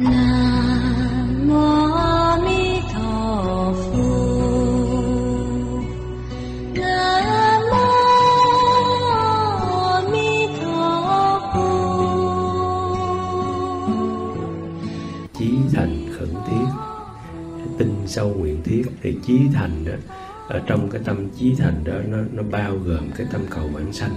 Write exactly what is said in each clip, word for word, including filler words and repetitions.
Nam mô A Di Đà Phật. Nam mô A Di Đà Phật. Chí thành khẩn thiết, tinh sâu nguyện thiết. Thì chí thành đó, ở trong cái tâm chí thành đó, nó, nó bao gồm cái tâm cầu vãng sanh.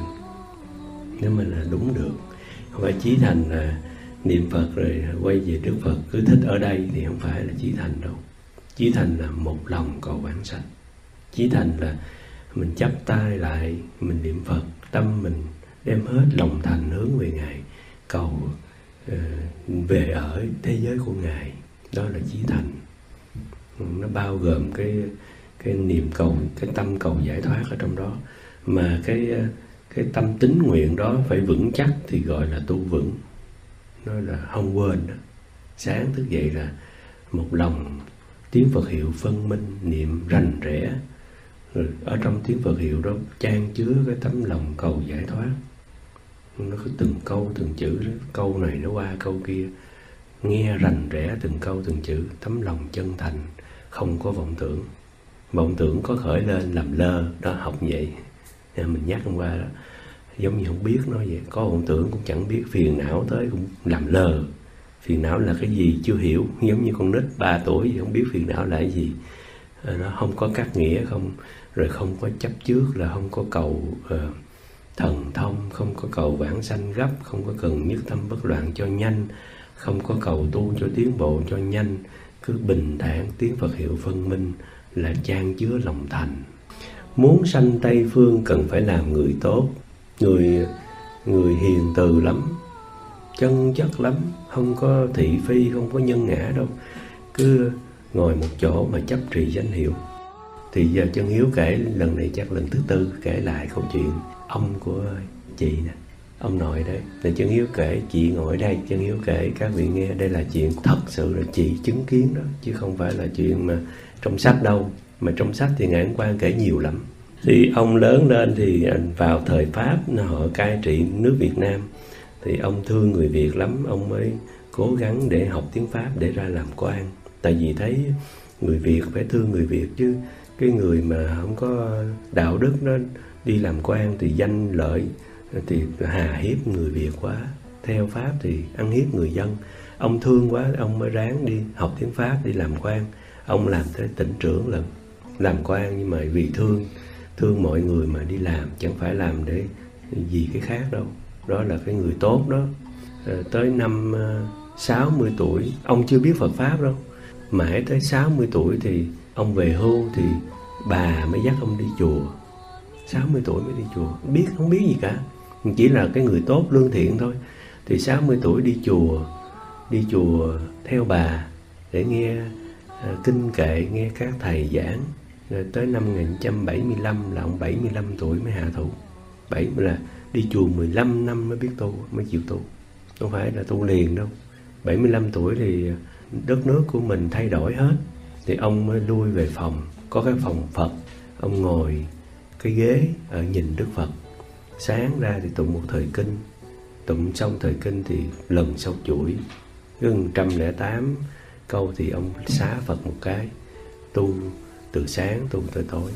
Nếu mà là đúng được, không phải chí thành là niệm Phật rồi quay về Đức Phật cứ thích ở đây, thì không phải là chí thành đâu. Chí thành là một lòng cầu vãng sanh. Chí thành là mình chắp tay lại, mình niệm Phật, tâm mình đem hết lòng thành hướng về Ngài, cầu uh, về ở thế giới của Ngài. Đó là chí thành. Nó bao gồm cái cái niệm cầu, cái tâm cầu giải thoát ở trong đó. Mà cái cái tâm tín nguyện đó phải vững chắc thì gọi là tu vững. Nó là không quên đó. Sáng thức dậy là một lòng tiếng Phật hiệu phân minh, niệm rành rẽ. Rồi ở trong tiếng Phật hiệu đó chan chứa cái tấm lòng cầu giải thoát. Nó cứ từng câu từng chữ đó, câu này nó qua câu kia, nghe rành rẽ từng câu từng chữ, tấm lòng chân thành, không có vọng tưởng. Vọng tưởng có khởi lên làm lơ, đó học vậy. Mình nhắc hôm qua đó, giống như không biết nó vậy. Có vọng tưởng cũng chẳng biết, phiền não tới cũng làm lơ. Phiền não là cái gì chưa hiểu, giống như con nít ba tuổi không biết phiền não là cái gì. Nó không có cắt nghĩa, không rồi không có chấp trước, là không có cầu uh, thần thông, không có cầu vãng sanh gấp, không có cần nhất tâm bất loạn cho nhanh, không có cầu tu cho tiến bộ cho nhanh, cứ bình thản tiếng Phật hiệu phân minh là chan chứa lòng thành. Muốn sanh Tây Phương cần phải làm người tốt, người người hiền từ lắm, chân chất lắm, không có thị phi, không có nhân ngã đâu, cứ ngồi một chỗ mà chấp trì danh hiệu. Thì giờ Chân Hiếu kể lần này chắc lần thứ tư kể lại câu chuyện ông của chị nè, ông nội đấy. Là Chân Hiếu kể, chị ngồi đây, Chân Hiếu kể các vị nghe, đây là chuyện thật sự là chị chứng kiến đó, chứ không phải là chuyện mà trong sách đâu. Mà trong sách thì Ngài Ấn Quang kể nhiều lắm. Thì ông lớn lên thì vào thời Pháp họ cai trị nước Việt Nam, thì ông thương người Việt lắm, ông mới cố gắng để học tiếng Pháp để ra làm quan. Tại vì thấy người Việt phải thương người Việt chứ, cái người mà không có đạo đức nó đi làm quan thì danh lợi, thì hà hiếp người Việt quá. Theo Pháp thì ăn hiếp người dân. Ông thương quá, ông mới ráng đi học tiếng Pháp đi làm quan. Ông làm tới tỉnh trưởng lần, làm quan, nhưng mà vì thương thương mọi người mà đi làm, chẳng phải làm để vì cái khác đâu. Đó là cái người tốt đó. À, tới năm uh, sáu mươi tuổi, ông chưa biết Phật Pháp đâu. Mãi tới sáu mươi tuổi thì ông về hưu, thì bà mới dắt ông đi chùa. sáu mươi tuổi mới đi chùa, biết không biết gì cả, chỉ là cái người tốt lương thiện thôi. Thì sáu mươi tuổi đi chùa, đi chùa theo bà để nghe uh, kinh kệ, nghe các thầy giảng. Rồi tới năm một nghìn chín trăm bảy mươi lăm là ông bảy mươi lăm tuổi mới hạ thủ. Bảy là đi chùa mười lăm năm mới biết tu, mới chịu tu. Không phải là tu liền đâu. bảy mươi lăm tuổi thì đất nước của mình thay đổi hết. Thì ông mới lui về phòng, có cái phòng Phật. Ông ngồi cái ghế ở nhìn Đức Phật. Sáng ra thì tụng một thời kinh. Tụng xong thời kinh thì lần sau chuỗi, gần một trăm lẻ tám câu thì ông xá Phật một cái. Tu từ sáng tu tới tối.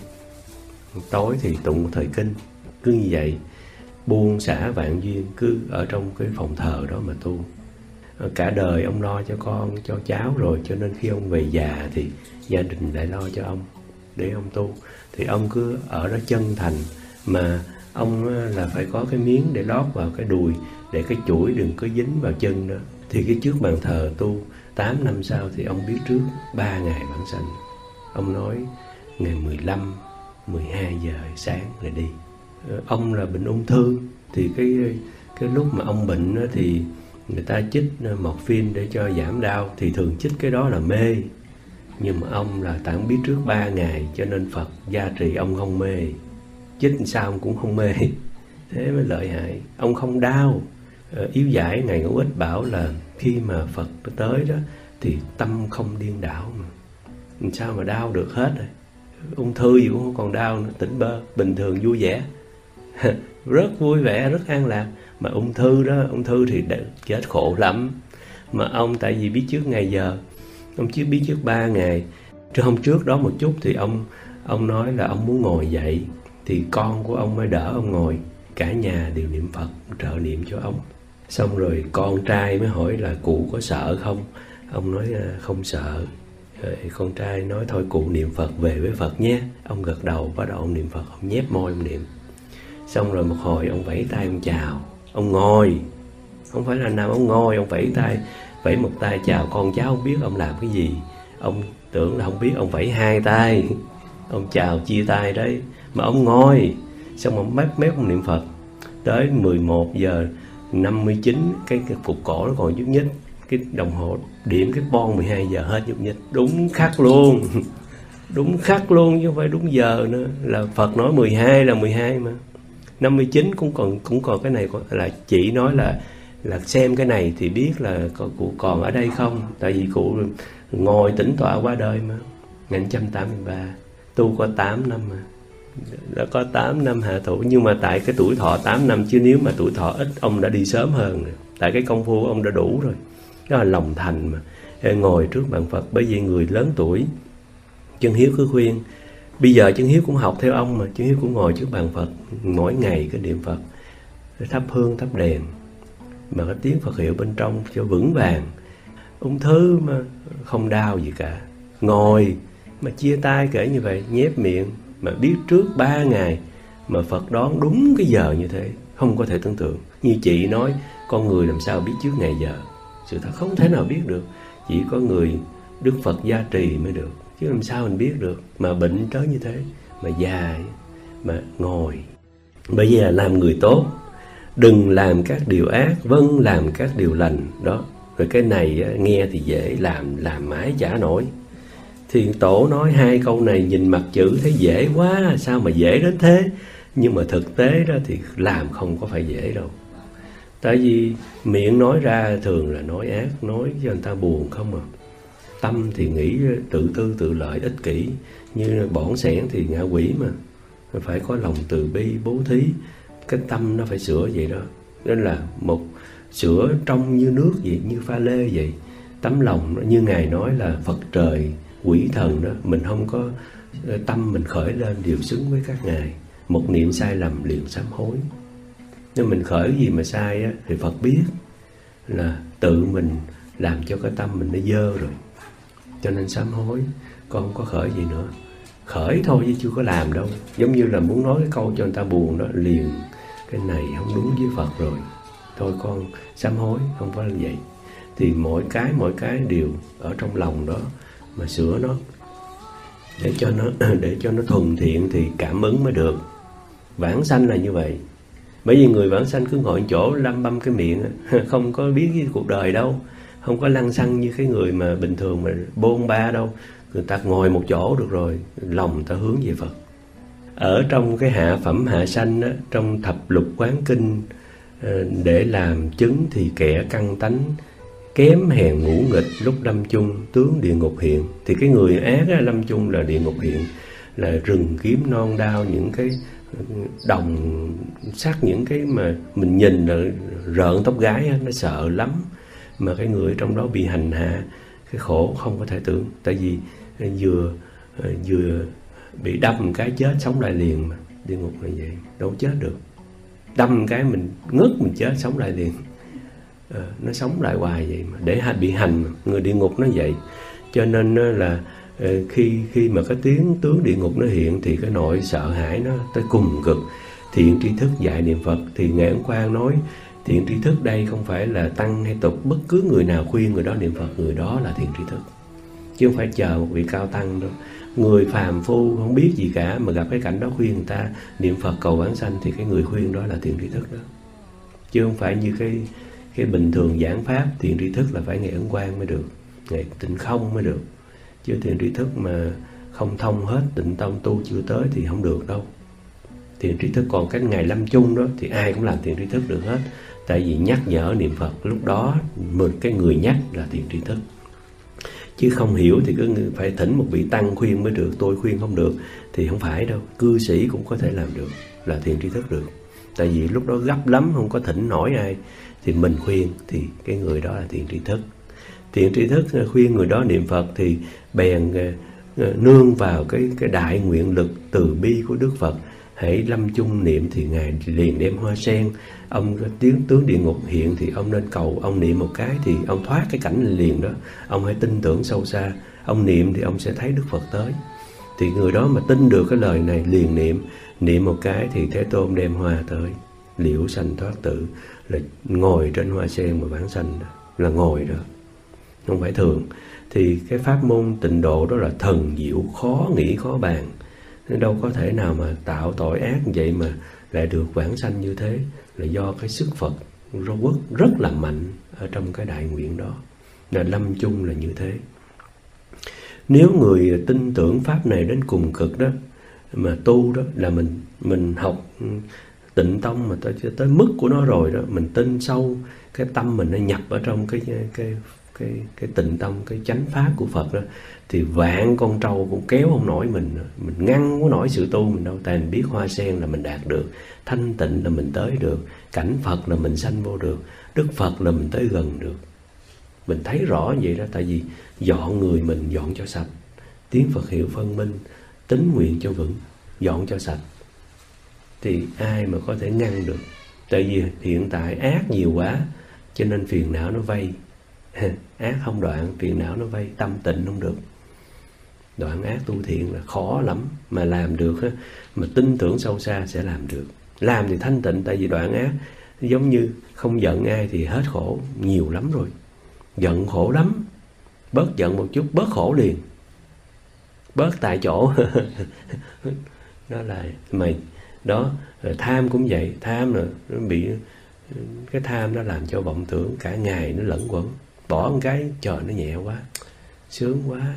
Tối thì tụng một thời kinh. Cứ như vậy, buông xả vạn duyên, cứ ở trong cái phòng thờ đó mà tu. Cả đời ông lo cho con, cho cháu rồi, cho nên khi ông về già thì gia đình lại lo cho ông, để ông tu. Thì ông cứ ở đó chân thành, mà ông là phải có cái miếng để lót vào cái đùi, để cái chuỗi đừng có dính vào chân đó. Thì cái trước bàn thờ tu, tám năm sau thì ông biết trước ba ngày vãng sanh. Ông nói ngày mười lăm, mười hai giờ sáng là đi. Ông là bệnh ung thư, thì cái cái lúc mà ông bệnh đó, thì người ta chích morphine để cho giảm đau, thì thường chích cái đó là mê. Nhưng mà ông là tại ông biết trước ba ngày, cho nên Phật gia trì ông không mê. Chích sao ông cũng không mê. Thế mới lợi hại. Ông không đau. Yếu giải Ngài Ngũ Ích bảo là khi mà Phật tới đó thì tâm không điên đảo mà. Sao mà đau được hết rồi. Ung thư gì cũng không còn đau nữa, tỉnh bơ, bình thường vui vẻ. Rất vui vẻ, rất an lạc. Mà ung thư đó, ung thư thì chết khổ lắm. Mà ông tại vì biết trước ngày giờ, ông chưa biết trước ba ngày. Chứ hôm trước đó một chút thì ông ông nói là ông muốn ngồi dậy, thì con của ông mới đỡ ông ngồi. Cả nhà đều niệm Phật trợ niệm cho ông. Xong rồi con trai mới hỏi là cụ có sợ không? Ông nói không sợ. Rồi con trai nói thôi cụ niệm Phật về với Phật nhé. Ông gật đầu, bắt đầu ông niệm Phật, ông nhép môi ông niệm. Xong rồi một hồi ông vẫy tay ông chào. Ông ngồi, không phải là nằm, ông ngồi, ông vẫy tay, vẫy một tay chào con cháu, không biết ông làm cái gì. Ông tưởng là không biết, ông vẫy hai tay, ông chào chia tay đấy. Mà ông ngồi, xong ông mép mép ông niệm Phật. Tới mười một giờ năm mươi chín, cái, cái phục cổ nó còn nhúc nhích. Cái đồng hồ điểm cái bon mười hai giờ hết nhúc nhích. Đúng khắc luôn. Đúng khắc luôn chứ không phải đúng giờ nữa. Là Phật nói mười hai là mười hai mà. Năm mươi chín cũng còn cũng còn cái này, là chị nói là là xem cái này thì biết là cụ còn ở đây không. Tại vì cụ ngồi tĩnh tọa qua đời mà. Ngày một trăm tám mươi ba, tu có tám năm mà. Đã có tám năm hạ thủ. Nhưng mà tại cái tuổi thọ tám năm, chứ nếu mà tuổi thọ ít ông đã đi sớm hơn rồi. Tại cái công phu ông đã đủ rồi. Đó là lòng thành mà. Ngồi trước bàn Phật. Bởi vì người lớn tuổi, Chân Hiếu cứ khuyên. Bây giờ Chân Hiếu cũng học theo ông mà. Chân Hiếu cũng ngồi trước bàn Phật mỗi ngày cái niệm Phật, thắp hương thắp đèn, mà cái tiếng Phật hiệu bên trong cho vững vàng. Ung thư mà không đau gì cả. Ngồi mà chia tay kể như vậy, nhép miệng. Mà biết trước ba ngày mà Phật đón đúng cái giờ như thế, không có thể tưởng tượng. Như chị nói, con người làm sao biết trước ngày giờ? Sự thật không thể nào biết được. Chỉ có người Đức Phật gia trì mới được. Chứ làm sao mình biết được. Mà bệnh tới như thế, mà dài, mà ngồi. Bây giờ làm người tốt, đừng làm các điều ác, vâng làm các điều lành. Đó. Rồi cái này nghe thì dễ, làm làm mãi chả nổi. Thiền Tổ nói hai câu này nhìn mặt chữ thấy dễ quá, sao mà dễ đến thế. Nhưng mà thực tế đó thì làm không có phải dễ đâu. Tại vì miệng nói ra thường là nói ác, nói cho người ta buồn không à. Tâm thì nghĩ tự tư tự lợi ích kỷ, như bỏn sẻn thì ngạ quỷ mà. Phải có lòng từ bi bố thí, cái tâm nó phải sửa vậy đó. Nên là một sửa trong như nước vậy, như pha lê vậy. Tấm lòng nó, như Ngài nói là Phật trời quỷ thần đó, mình không có tâm mình khởi lên đều xứng với các ngài. Một niệm sai lầm liền sám hối. Nếu mình khởi gì mà sai á, thì Phật biết là tự mình làm cho cái tâm mình nó dơ rồi, cho nên sám hối. Con không có khởi gì nữa, khởi thôi chứ chưa có làm đâu. Giống như là muốn nói cái câu cho người ta buồn đó, liền cái này không đúng với Phật rồi, thôi con sám hối, không phải là vậy. Thì mỗi cái mỗi cái đều ở trong lòng đó mà sửa nó, để cho nó để cho nó thuần thiện thì cảm ứng mới được. Vãng sanh là như vậy. Bởi vì người vãng sanh cứ ngồi chỗ lăm băm cái miệng, không có biết cái cuộc đời đâu, không có lăng xăng như cái người mà bình thường mà bôn ba đâu. Người ta ngồi một chỗ được rồi, lòng ta hướng về Phật. Ở trong cái hạ phẩm hạ sanh á, trong thập lục quán kinh, để làm chứng thì kẻ căn tánh kém hèn ngũ nghịch, lúc lâm chung tướng địa ngục hiện. Thì cái người ác á, lâm chung là địa ngục hiện, là rừng kiếm non đao, những cái đồng sắt, những cái mà mình nhìn là rợn tóc gái á, nó sợ lắm. Mà cái người trong đó bị hành hạ, cái khổ không có thể tưởng. Tại vì vừa vừa bị đâm cái chết sống lại liền mà. Địa ngục là vậy, đâu chết được. Đâm cái mình ngất mình chết sống lại liền. À, nó sống lại hoài vậy mà, để bị hành mà. Người địa ngục nó vậy. Cho nên là khi khi mà cái tiếng tướng địa ngục nó hiện thì cái nỗi sợ hãi nó tới cùng cực. Thiện tri thức dạy niệm Phật thì Ngài Ấn Quang nói thiện tri thức đây không phải là tăng hay tục, bất cứ người nào khuyên người đó niệm Phật, người đó là thiện tri thức, chứ không phải chờ một vị cao tăng đâu. Người phàm phu không biết gì cả mà gặp cái cảnh đó khuyên người ta niệm Phật cầu vãng sanh thì cái người khuyên đó là thiện tri thức đó, chứ không phải như cái cái bình thường giảng pháp. Thiện tri thức là phải Ngài Ấn Quang mới được, Ngài Tịnh Không mới được, chứ thiện tri thức mà không thông hết Tịnh Tông tu chưa tới thì không được đâu. Thiện tri thức còn cái ngày lâm chung đó thì ai cũng làm thiện tri thức được hết. Tại vì nhắc nhở niệm Phật, lúc đó mình cái người nhắc là thiện tri thức. Chứ không hiểu thì cứ phải thỉnh một vị tăng khuyên mới được, tôi khuyên không được thì không phải đâu. Cư sĩ cũng có thể làm được, là thiện tri thức được. Tại vì lúc đó gấp lắm, không có thỉnh nổi ai thì mình khuyên thì cái người đó là thiện tri thức. Thiện tri thức khuyên người đó niệm Phật thì bèn nương vào cái cái đại nguyện lực từ bi của Đức Phật. Hãy lâm chung niệm thì Ngài liền đem hoa sen. Ông tiếng tướng địa ngục hiện thì ông nên cầu, ông niệm một cái thì ông thoát cái cảnh liền đó. Ông hãy tin tưởng sâu xa, ông niệm thì ông sẽ thấy Đức Phật tới. Thì người đó mà tin được cái lời này liền niệm, niệm một cái thì Thế Tôn đem hoa tới. Liễu sanh thoát tử, là ngồi trên hoa sen mà vãng sanh đó, là ngồi đó, không phải thường. Thì cái pháp môn tịnh độ đó là thần diệu, khó nghĩ khó bàn. Đâu có thể nào mà tạo tội ác như vậy mà lại được vãng sanh như thế, là do cái sức Phật rất, rất là mạnh ở trong cái đại nguyện đó. Là lâm chung là như thế. Nếu người tin tưởng pháp này đến cùng cực đó, mà tu đó, là mình mình học Tịnh Tông mà tới tới mức của nó rồi đó, mình tin sâu, cái tâm mình nó nhập ở trong cái cái cái cái Tịnh Tông, cái chánh pháp của Phật đó, thì vạn con trâu cũng kéo không nổi mình, mình ngăn không nổi sự tu mình đâu. Tại mình biết hoa sen là mình đạt được, thanh tịnh là mình tới được, cảnh Phật là mình sanh vô được, Đức Phật là mình tới gần được. Mình thấy rõ vậy đó, tại vì dọn người mình dọn cho sạch, tiếng Phật hiệu phân minh, tín nguyện cho vững, dọn cho sạch, thì ai mà có thể ngăn được. Tại vì hiện tại ác nhiều quá, cho nên phiền não nó vây. Ác không đoạn, phiền não nó vây, tâm tịnh không được. Đoạn ác tu thiện là khó lắm, mà làm được á, mà tin tưởng sâu xa sẽ làm được. Làm thì thanh tịnh, tại vì đoạn ác giống như không giận ai thì hết khổ nhiều lắm rồi. Giận khổ lắm, bớt giận một chút bớt khổ liền, bớt tại chỗ. Đó là mày đó. Rồi tham cũng vậy, tham là nó bị cái tham nó làm cho vọng tưởng cả ngày nó lẫn quẩn. Bỏ một cái trời nó nhẹ quá, sướng quá,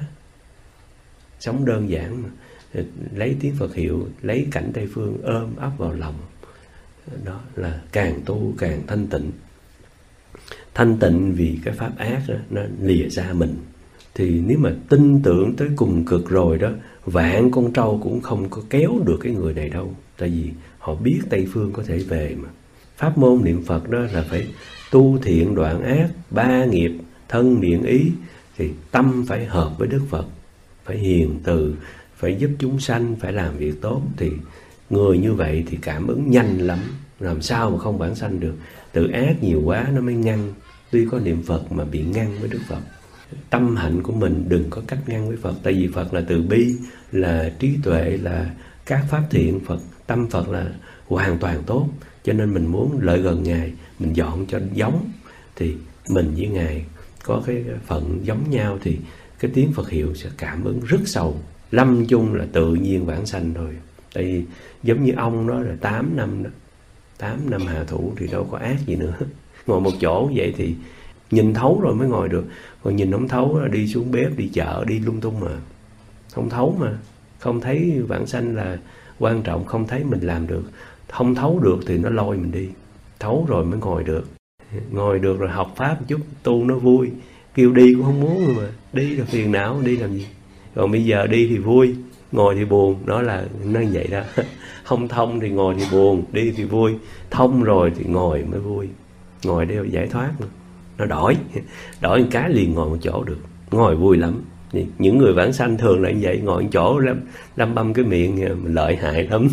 sống đơn giản mà. Lấy tiếng Phật hiệu, lấy cảnh Tây Phương ôm ấp vào lòng, đó là càng tu càng thanh tịnh. Thanh tịnh vì cái pháp ác đó, nó lìa xa mình. Thì nếu mà tin tưởng tới cùng cực rồi đó, vạn con trâu cũng không có kéo được cái người này đâu. Tại vì họ biết Tây Phương có thể về mà. Pháp môn niệm Phật đó là phải tu thiện đoạn ác, ba nghiệp, thân miệng ý. Thì tâm phải hợp với Đức Phật, phải hiền từ, phải giúp chúng sanh, phải làm việc tốt. Thì người như vậy thì cảm ứng nhanh lắm, làm sao mà không vãng sanh được. Tự ác nhiều quá nó mới ngăn. Tuy có niệm Phật mà bị ngăn với Đức Phật. Tâm hạnh của mình đừng có cách ngăn với Phật. Tại vì Phật là từ bi, là trí tuệ, là các pháp thiện. Phật, tâm Phật là hoàn toàn tốt. Cho nên mình muốn lợi gần Ngài, mình dọn cho giống. Thì mình với Ngài có cái phận giống nhau, thì cái tiếng Phật hiệu sẽ cảm ứng rất sâu. Lâm chung là tự nhiên vãng sanh thôi. Tại vì giống như ông đó là tám năm đó, tám năm hạ thủ thì đâu có ác gì nữa. Ngồi một chỗ vậy thì nhìn thấu rồi mới ngồi được. Còn nhìn không thấu là đi xuống bếp, đi chợ, đi lung tung mà. Không thấu mà. Không thấy vãng sanh là quan trọng, không thấy mình làm được. Không thấu được thì nó lôi mình đi. Thấu rồi mới ngồi được. Ngồi được rồi học pháp một chút, tu nó vui. Kêu đi cũng không muốn mà. Đi là phiền não, đi làm gì. Còn bây giờ đi thì vui, ngồi thì buồn. Đó là nó như vậy đó. Không thông thì ngồi thì buồn, đi thì vui. Thông rồi thì ngồi mới vui. Ngồi để giải thoát mà. Nó đổi, đổi một cái liền ngồi một chỗ được. Ngồi vui lắm. Những người vãng sanh thường là như vậy, ngồi một chỗ lắm, lăm băm cái miệng, lợi hại lắm.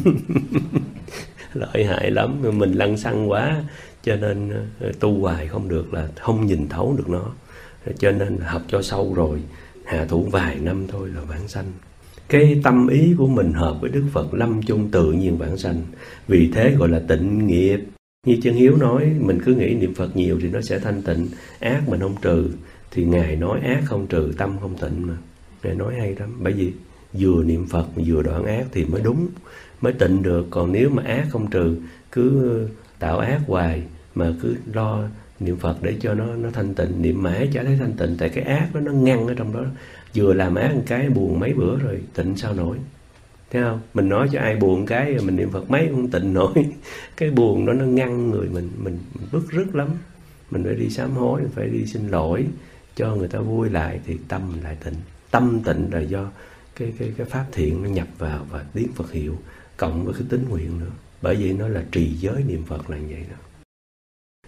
Lợi hại lắm, mình lăng xăng quá. Cho nên tu hoài không được, là không nhìn thấu được nó. Cho nên học cho sâu rồi, hạ thủ vài năm thôi là vãng sanh. Cái tâm ý của mình hợp với Đức Phật, lâm chung tự nhiên vãng sanh. Vì thế gọi là tịnh nghiệp. Như Chân Hiếu nói, mình cứ nghĩ niệm Phật nhiều thì nó sẽ thanh tịnh, ác mình không trừ. Thì Ngài nói ác không trừ, tâm không tịnh mà. Ngài nói hay lắm, bởi vì vừa niệm Phật vừa đoạn ác thì mới đúng, mới tịnh được. Còn nếu mà ác không trừ, cứ tạo ác hoài mà cứ lo niệm Phật để cho nó nó thanh tịnh, niệm mãi chả thấy thanh tịnh. Tại cái ác đó nó ngăn ở trong đó. Vừa làm ác một cái buồn mấy bữa rồi, tịnh sao nổi. Thấy không? Mình nói cho ai buồn cái mình niệm Phật mấy không tịnh nổi. Cái buồn đó nó ngăn người mình, mình, mình bức rứt lắm. Mình phải đi sám hối, mình phải đi xin lỗi cho người ta vui lại thì tâm mình lại tịnh. Tâm tịnh là do cái cái cái pháp thiện nó nhập vào và tiếng Phật hiệu cộng với cái tín nguyện nữa. Bởi vậy nó là trì giới niệm Phật là như vậy đó.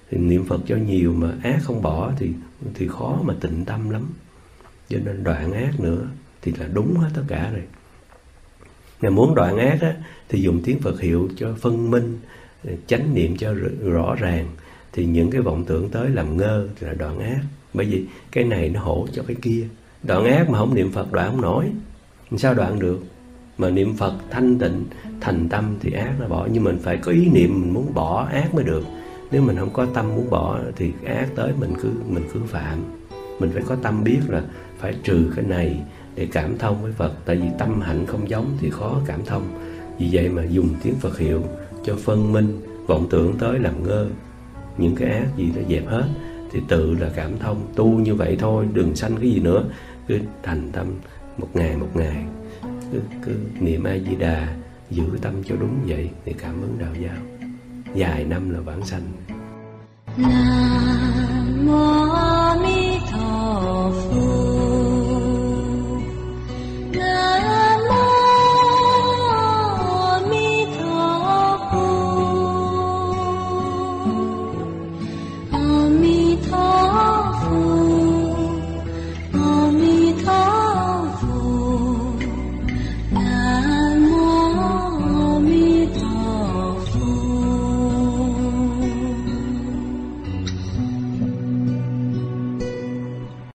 Thì niệm Phật cho nhiều mà ác không bỏ thì thì khó mà tịnh tâm lắm. Cho nên đoạn ác nữa thì là đúng hết tất cả rồi. Mà muốn đoạn ác á, thì dùng tiếng Phật hiệu cho phân minh, chánh niệm cho rõ ràng. Thì những cái vọng tưởng tới làm ngơ thì là đoạn ác. Bởi vì cái này nó hỗ cho cái kia. Đoạn ác mà không niệm Phật đoạn không nổi. Sao đoạn được? Mà niệm Phật thanh tịnh, thành tâm thì ác nó bỏ. Nhưng mình phải có ý niệm mình muốn bỏ ác mới được. Nếu mình không có tâm muốn bỏ thì ác tới mình cứ mình cứ phạm. Mình phải có tâm biết là phải trừ cái này để cảm thông với Phật. Tại vì tâm hạnh không giống thì khó cảm thông. Vì vậy mà dùng tiếng Phật hiệu cho phân minh, vọng tưởng tới làm ngơ. Những cái ác gì nó dẹp hết thì tự là cảm thông. Tu như vậy thôi, đừng sanh cái gì nữa. Cứ thành tâm một ngày một ngày, Cứ, cứ niệm A-di-đà, giữ tâm cho đúng vậy thì cảm ứng đạo giáo. Dài năm là vãng sanh. Nam mô